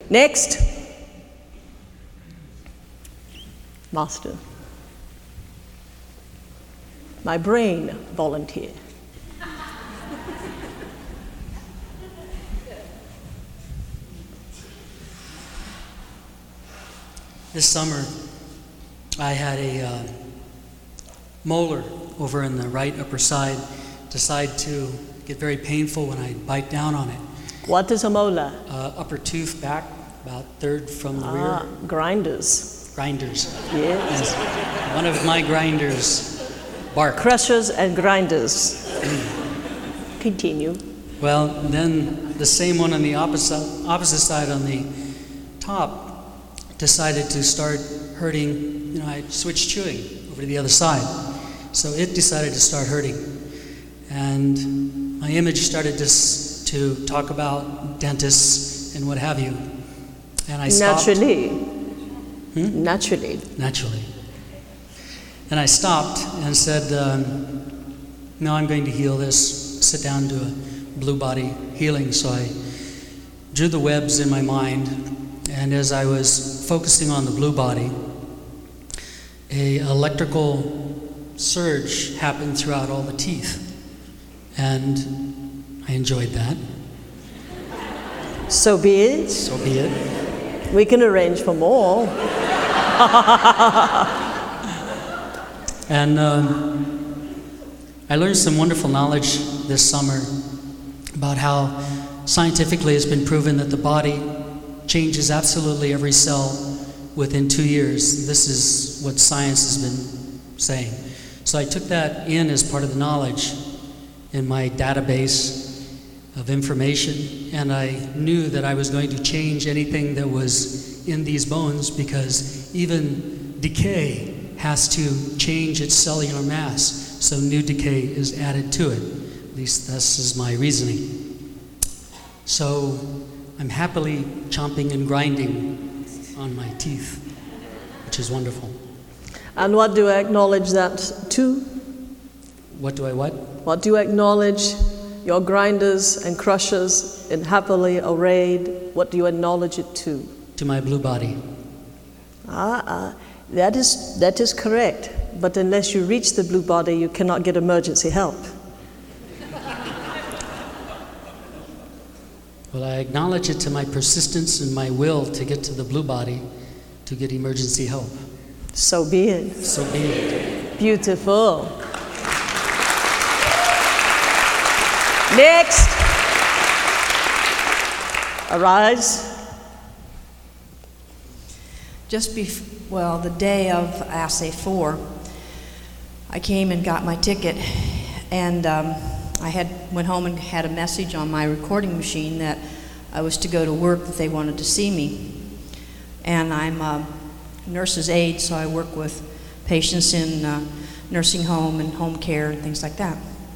Next. Master. My brain volunteer. This summer, I had a molar over in the right upper side decide to get very painful when I bite down on it. What is a molar? Upper tooth back, about third from the rear. Grinders. Grinders. Yes. And one of my grinders barked. Crushers and grinders. Continue. Well, then the same one on the opposite side on the top decided to start hurting. I switched chewing over to the other side. So it decided to start hurting. And my image started to talk about dentists and what have you. And I stopped. Naturally. And I stopped and said, no, I'm going to heal this. Sit down to a blue body healing. So I drew the webs in my mind. And as I was focusing on the blue body, an electrical surge happened throughout all the teeth. And I enjoyed that. So be it. So be it. We can arrange for more. And I learned some wonderful knowledge this summer about how scientifically it's been proven that the body changes absolutely every cell within 2 years. This is what science has been saying. So I took that in as part of the knowledge in my database of information, and I knew that I was going to change anything that was in these bones because even decay has to change its cellular mass, so new decay is added to it. At least this is my reasoning. So I'm happily chomping and grinding on my teeth, which is wonderful. And what do I acknowledge that to? What do I what? What do you acknowledge? Your grinders and crushers and happily arrayed, what do you acknowledge it to? To my blue body. That is correct. But unless you reach the blue body, you cannot get emergency help. Well, I acknowledge it to my persistence and my will to get to the blue body to get emergency help. So be it. So be it. Beautiful. Next. Arise. The day of Assay 4, I came and got my ticket, and I went home and had a message on my recording machine that I was to go to work, that they wanted to see me. And I'm a nurse's aide, so I work with patients in nursing home and home care and things like that.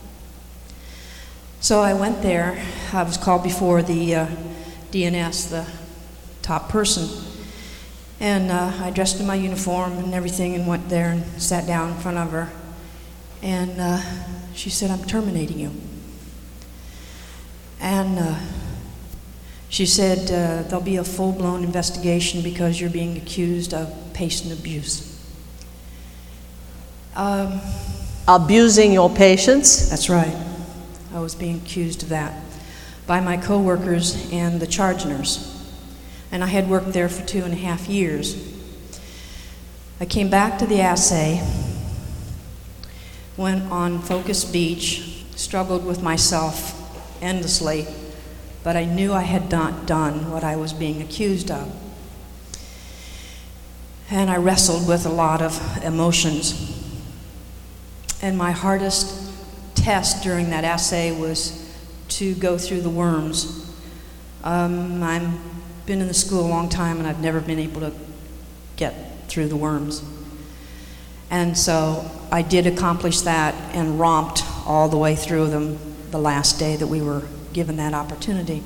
So I went there. I was called before the DNS, the top person. And I dressed in my uniform and everything and went there and sat down in front of her. And she said, "I'm terminating you." And she said, there'll be a full-blown investigation because you're being accused of patient abuse. Abusing your patients? That's right. I was being accused of that by my coworkers and the charge nurse. And I had worked there for 2.5 years. I came back to the assay, went on Focus Beach, struggled with myself endlessly, but I knew I had not done what I was being accused of. And I wrestled with a lot of emotions. And my hardest test during that assay was to go through the worms. I've been in the school a long time, and I've never been able to get through the worms. And so I did accomplish that and romped all the way through them the last day that we were given that opportunity.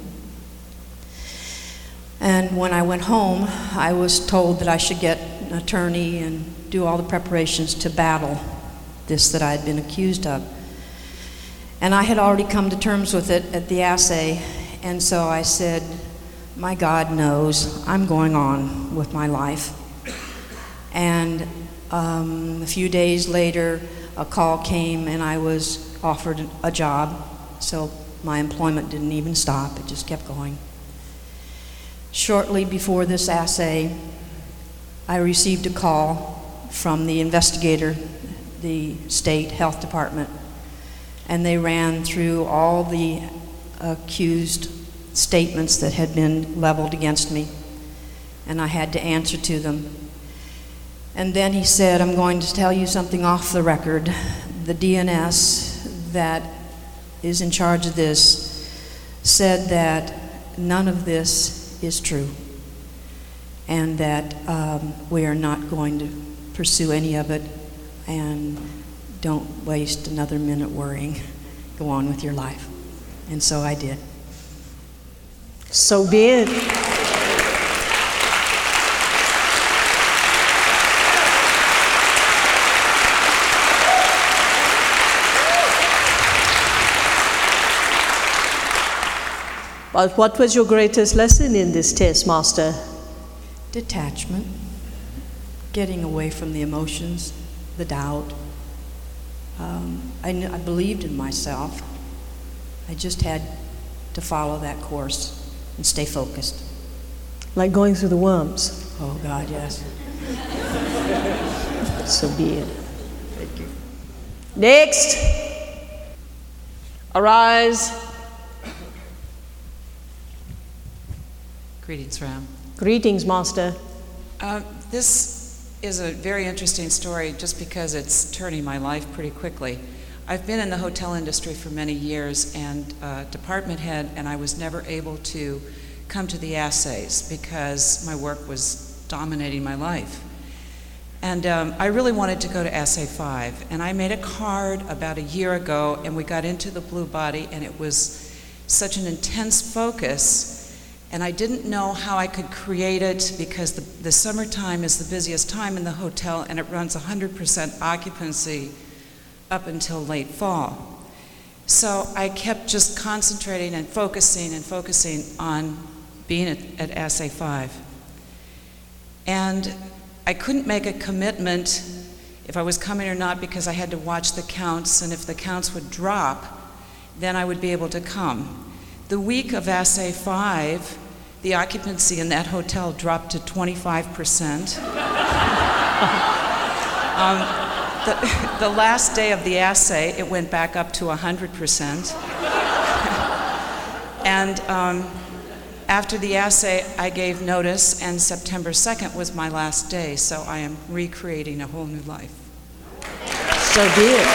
And when I went home, I was told that I should get an attorney and do all the preparations to battle this that I had been accused of. And I had already come to terms with it at the assay, and so I said, my God knows I'm going on with my life. And a few days later, a call came and I was offered a job, so my employment didn't even stop, it just kept going. Shortly before this assay, I received a call from the investigator, the state health department, and they ran through all the accused statements that had been leveled against me, and I had to answer to them. And then he said, I'm going to tell you something off the record. The DNS that is in charge of this said that none of this is true, and that we are not going to pursue any of it, and don't waste another minute worrying. Go on with your life. And so I did. So be it. But what was your greatest lesson in this test, Master? Detachment. Getting away from the emotions, the doubt. I believed in myself. I just had to follow that course and stay focused. Like going through the worms. Oh, God, yes. So be it. Thank you. Next. Arise. Greetings, Ram. Greetings, Master. This is a very interesting story just because it's turning my life pretty quickly. I've been in the hotel industry for many years and department head, and I was never able to come to the assays because my work was dominating my life. And I really wanted to go to Assay 5, and I made a card about a year ago, and we got into the Blue Body, and it was such an intense focus, and I didn't know how I could create it because the summertime is the busiest time in the hotel, and it runs 100% occupancy up until late fall. So I kept just concentrating and focusing on being at Assay 5. And I couldn't make a commitment if I was coming or not because I had to watch the counts, and if the counts would drop, then I would be able to come. The week of Assay 5, the occupancy in that hotel dropped to 25%. The last day of the assay, it went back up to 100%. And after the assay, I gave notice, and September 2nd was my last day, so I am recreating a whole new life. So be it.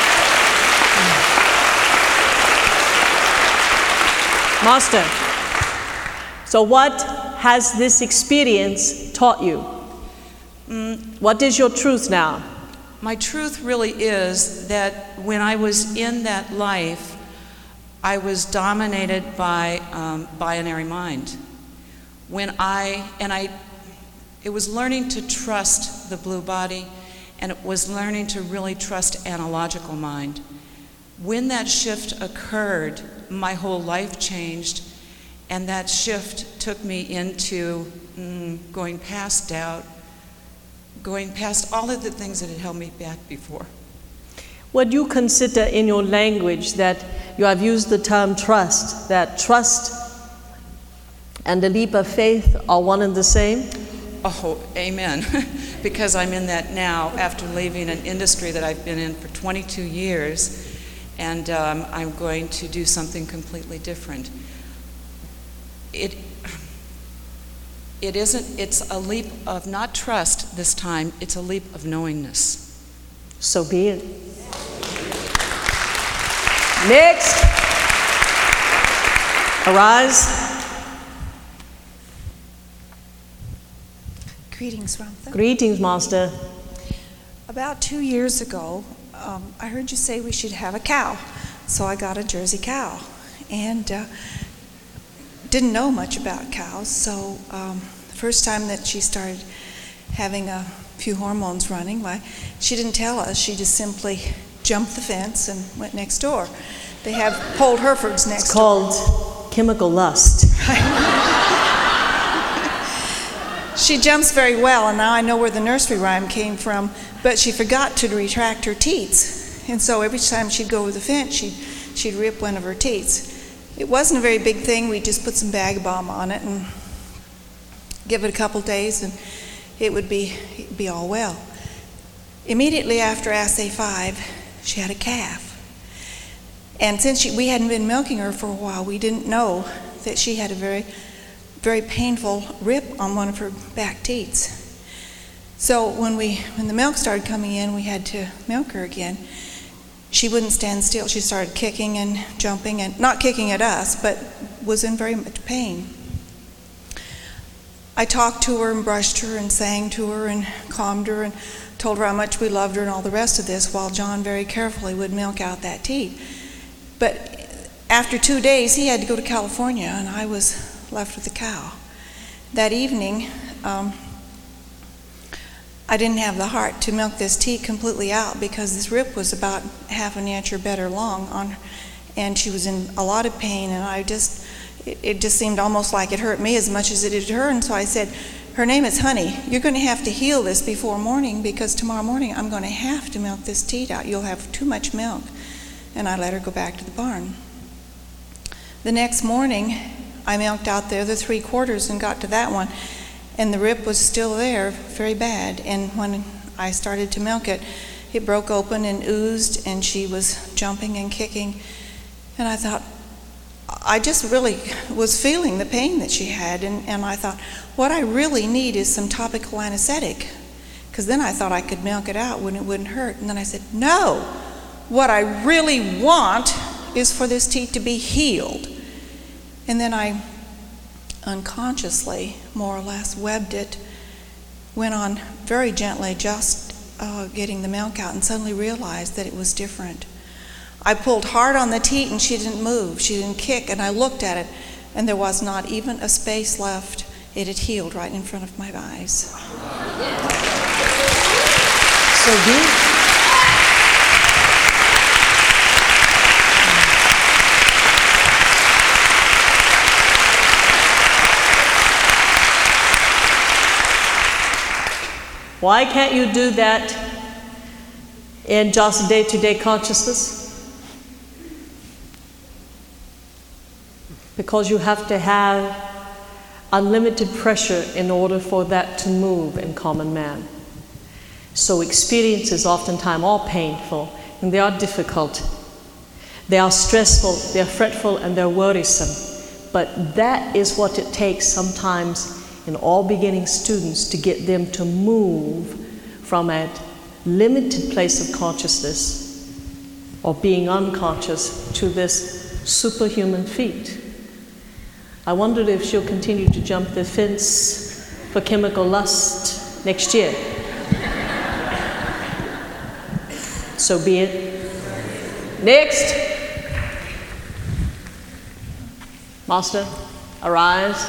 Master, so what has this experience taught you? What is your truth now? My truth really is that when I was in that life, I was dominated by binary mind. It was learning to trust the Blue Body, and it was learning to really trust analogical mind. When that shift occurred, my whole life changed, and that shift took me into going past doubt, going past all of the things that had held me back before. What do you consider in your language that you have used the term trust, that trust and the leap of faith are one and the same? Oh, amen. Because I'm in that now after leaving an industry that I've been in for 22 years, and I'm going to do something completely different. It's a leap of not trust this time, it's a leap of knowingness. So be it. Next. Arise. Greetings, Ramtha. Greetings, Master. About 2 years ago, I heard you say we should have a cow. So I got a Jersey cow. And didn't know much about cows. So the first time that she started having a few hormones running, she didn't tell us. She just simply jumped the fence and went next door. They have Polled Herefords next door. It's called chemical lust. She jumps very well, and now I know where the nursery rhyme came from, but she forgot to retract her teats. And so every time she'd go over the fence, she'd rip one of her teats. It wasn't a very big thing. We just put some Bag Balm on it and give it a couple days, and it would be all well. Immediately after Assay 5, she had a calf. And since we hadn't been milking her for a while, we didn't know that she had a very, very painful rip on one of her back teats. So when the milk started coming in, we had to milk her again. She wouldn't stand still. She started kicking and jumping, and not kicking at us, but was in very much pain. I talked to her and brushed her and sang to her and calmed her and told her how much we loved her and all the rest of this, while John very carefully would milk out that teat. But after 2 days, he had to go to California, and I was left with the cow. That evening, I didn't have the heart to milk this teat completely out because this rip was about half an inch or better long on her, and she was in a lot of pain, and it just seemed almost like it hurt me as much as it did her. And so I said, her name is Honey. You're going to have to heal this before morning, because tomorrow morning I'm going to have to milk this teat out. You'll have too much milk. And I let her go back to the barn. The next morning, I milked out there the 3/4 and got to that one, and the rip was still there, very bad. And when I started to milk it, it broke open and oozed, and she was jumping and kicking. And I thought, I just really was feeling the pain that she had, and I thought, what I really need is some topical anesthetic, because then I thought I could milk it out when it wouldn't hurt. And then I said, no, what I really want is for this teat to be healed. And then I unconsciously, more or less, webbed it, went on very gently, just getting the milk out, and suddenly realized that it was different. I pulled hard on the teat, and she didn't move. She didn't kick, and I looked at it, and there was not even a space left. It had healed right in front of my eyes. So deep. Why can't you do that in just day-to-day consciousness? Because you have to have unlimited pressure in order for that to move in common man. So experiences oftentimes are painful, and they are difficult. They are stressful, they are fretful, and they're worrisome. But that is what it takes sometimes in all beginning students to get them to move from a limited place of consciousness or being unconscious to this superhuman feat. I wondered if she'll continue to jump the fence for chemical lust next year. So be it. Next. Master, arise.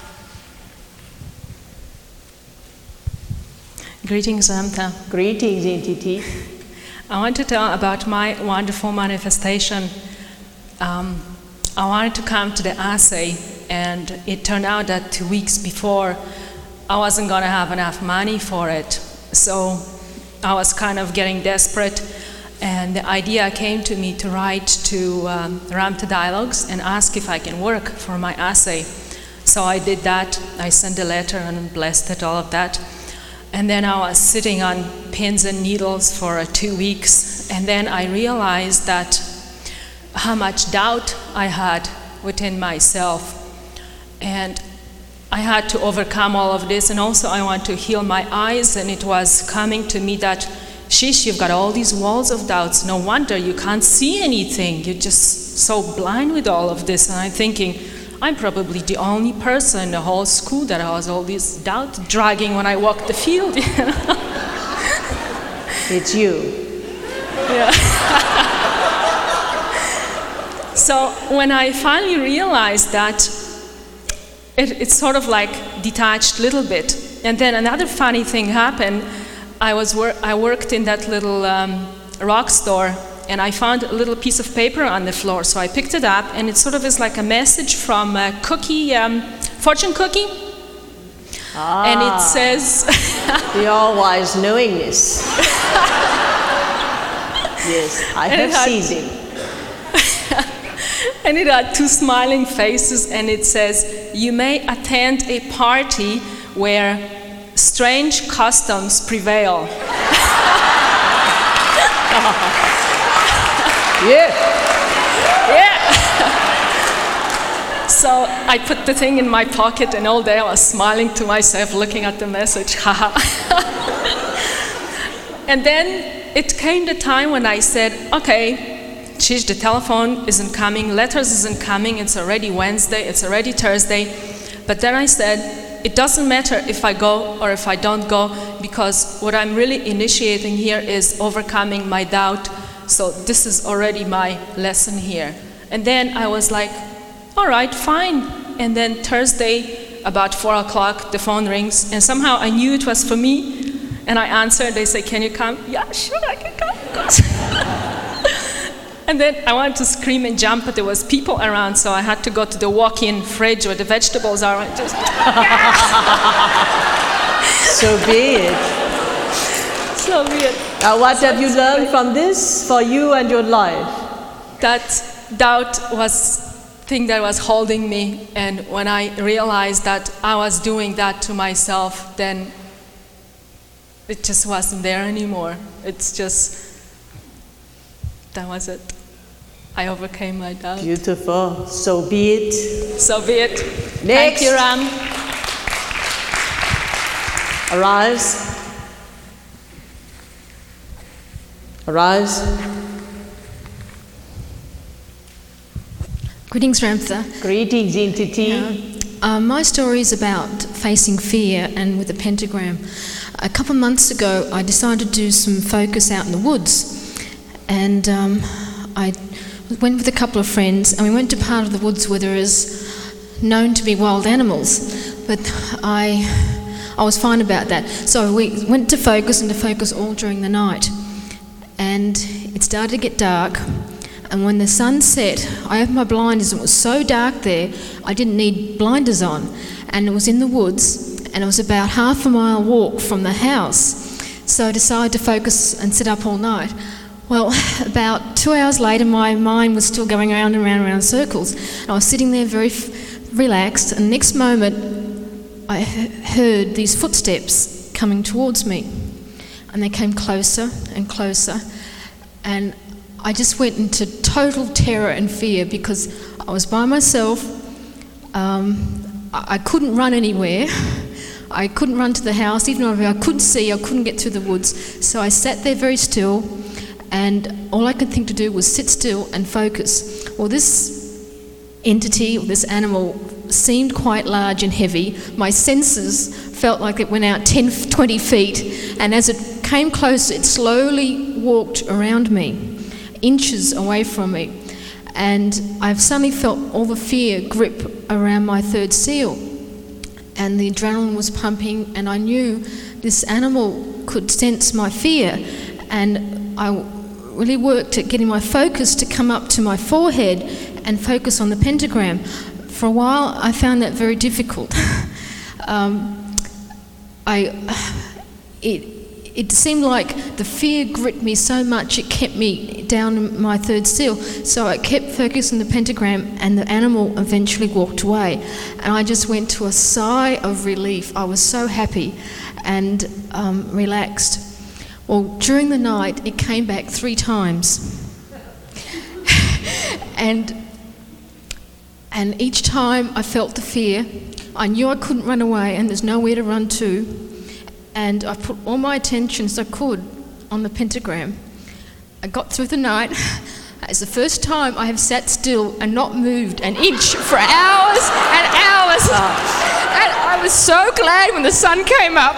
Greetings, Amta. Greetings, NTT. I want to tell about my wonderful manifestation. I wanted to come to the assay, and it turned out that 2 weeks before, I wasn't going to have enough money for it. So I was kind of getting desperate, and the idea came to me to write to Ramtha Dialogues and ask if I can work for my assay. So I did that. I sent a letter and blessed it, all of that. And then I was sitting on pins and needles for 2 weeks, and then I realized that how much doubt I had within myself. And I had to overcome all of this, and also I want to heal my eyes, and it was coming to me that, sheesh, you've got all these walls of doubts, no wonder you can't see anything, you're just so blind with all of this. And I'm thinking, I'm probably the only person in the whole school that has all this doubt dragging when I walk the field. It's you. Yeah. So when I finally realized that, it sort of like detached a little bit. And then another funny thing happened. I worked in that little rock store, and I found a little piece of paper on the floor. So I picked it up, and it sort of is like a message from a cookie, fortune cookie. and it says, the all-wise knowingness. Yes, I have seen it. And it had two smiling faces, and it says, you may attend a party where strange customs prevail. Yeah. Yeah. So I put the thing in my pocket, and all day I was smiling to myself, looking at the message. And then it came the time when I said, okay, Chish, the telephone isn't coming, letters isn't coming, it's already Wednesday, it's already Thursday. But then I said, it doesn't matter if I go or if I don't go, because what I'm really initiating here is overcoming my doubt. So this is already my lesson here. And then I was like, all right, fine. And then Thursday, about 4 o'clock, the phone rings, and somehow I knew it was for me. And I answered, they say, can you come? Yeah, sure, I can come, of course. And then I wanted to scream and jump, but there was people around, so I had to go to the walk-in fridge where the vegetables are. And just So be it. so weird. Now, what have you learned from this for you and your life? That doubt was thing that was holding me, and when I realized that I was doing that to myself, then it just wasn't there anymore. It's just, that was it. I overcame my doubt. Beautiful. So be it. So be it. Next. Thank you, Ram. Arise. Arise. Greetings, Ramtha. Greetings, entity. My story is about facing fear and with a pentagram. A couple of months ago, I decided to do some focus out in the woods. And I went with a couple of friends, and we went to part of the woods where there is known to be wild animals. But I was fine about that. So we went to focus all during the night. And it started to get dark. And when the sun set, I opened my blinders, and it was so dark there, I didn't need blinders on. And it was in the woods, and it was about half a mile walk from the house. So I decided to focus and sit up all night. Well, about 2 hours later, my mind was still going around and round in circles. And I was sitting there very relaxed, and the next moment, I heard these footsteps coming towards me. And they came closer and closer. And I just went into total terror and fear because I was by myself. I couldn't run anywhere. I couldn't run to the house. Even though I could see, I couldn't get through the woods. So I sat there very still, and all I could think to do was sit still and focus. Well, this entity, or this animal, seemed quite large and heavy. My senses felt like it went out 10, 20 feet, and as it came closer, it slowly walked around me, inches away from me, and I've suddenly felt all the fear grip around my third seal, and the adrenaline was pumping, and I knew this animal could sense my fear, and I really worked at getting my focus to come up to my forehead and focus on the pentagram. For a while I found that very difficult. It seemed like the fear gripped me so much it kept me down in my third seal. So I kept focusing on the pentagram, and the animal eventually walked away. And I just went to a sigh of relief. I was so happy and relaxed. Well, during the night, it came back 3 times. and each time I felt the fear, I knew I couldn't run away and there's nowhere to run to. And I put all my attention as I could on the pentagram. I got through the night. It's the first time I have sat still and not moved an inch for hours and hours. And I was so glad when the sun came up.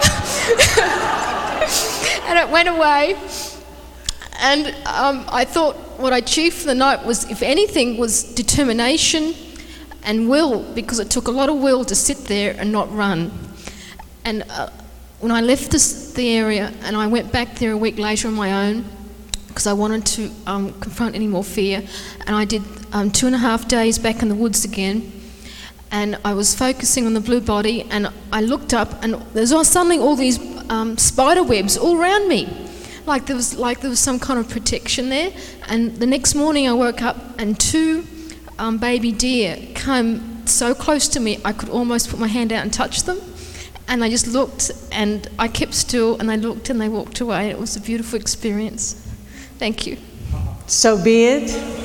And it went away. And I thought what I achieved for the night was, if anything, was determination and will, because it took a lot of will to sit there and not run. And when I left the area and I went back there a week later on my own, because I wanted to confront any more fear, and I did 2.5 days back in the woods again, and I was focusing on the blue body, and I looked up, and there's suddenly all these spider webs all around me, like there was some kind of protection there. And the next morning I woke up, and 2 baby deer came so close to me I could almost put my hand out and touch them. And I just looked, and I kept still, and I looked, and they walked away. It was a beautiful experience. Thank you. So be it.